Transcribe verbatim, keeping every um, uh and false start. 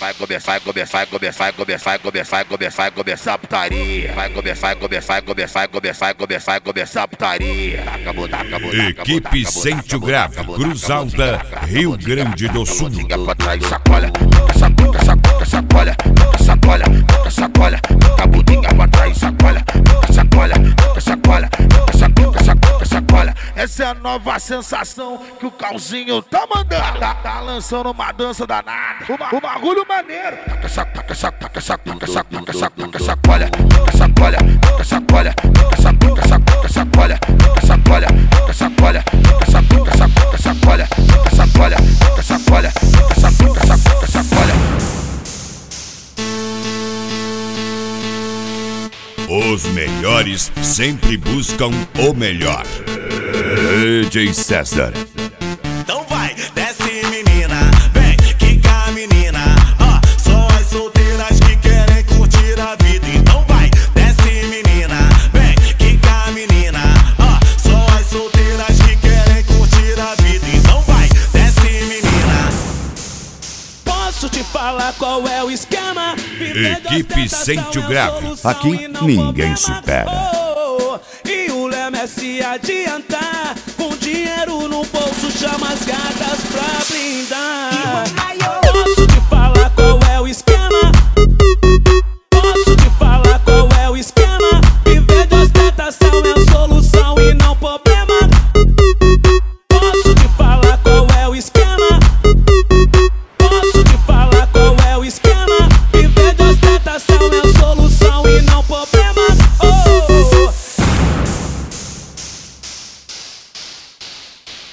vai começar, vai começar, vai começar, vai começar, vai começar, vai começar, vai começar a putaria. Vai começar, vai começar, vai começar, vai começar, vai começar, vai começar a putaria. Acabou, acabou, Equipe Sente o Grave, Cruz Alta, Rio Grande do Sul. Pra trás, sacola, sacola, sacola, sacola, sacola, sacola, a budinha pra trás, sacola, sacola, sacola, sacola, sacola, sacola. Essa é a nova sensação que o Calzinho tá mandando. Tá, tá lançando uma dança danada, uma, um bagulho maneiro. Taca, saca, saca, taca, saca, taca, saca, saca, sacola, sacola, sacola, sacola, sacola, sacola, sacola, sacola, sacola, sacola, sacola, sacola, sacola, sacola. Os melhores sempre buscam o melhor. D J César. Então vai, desce menina, vem, quica menina. Ó, só as solteiras que querem curtir a vida. Então vai, desce menina, vem, quica menina. Ó, só as solteiras que querem curtir a vida. Então vai, desce menina. Posso te falar qual é o esquema? Equipe Sente o Grave. Aqui ninguém supera. E o lema é se adiantar, com dinheiro no bolso chama as gatas pra brindar.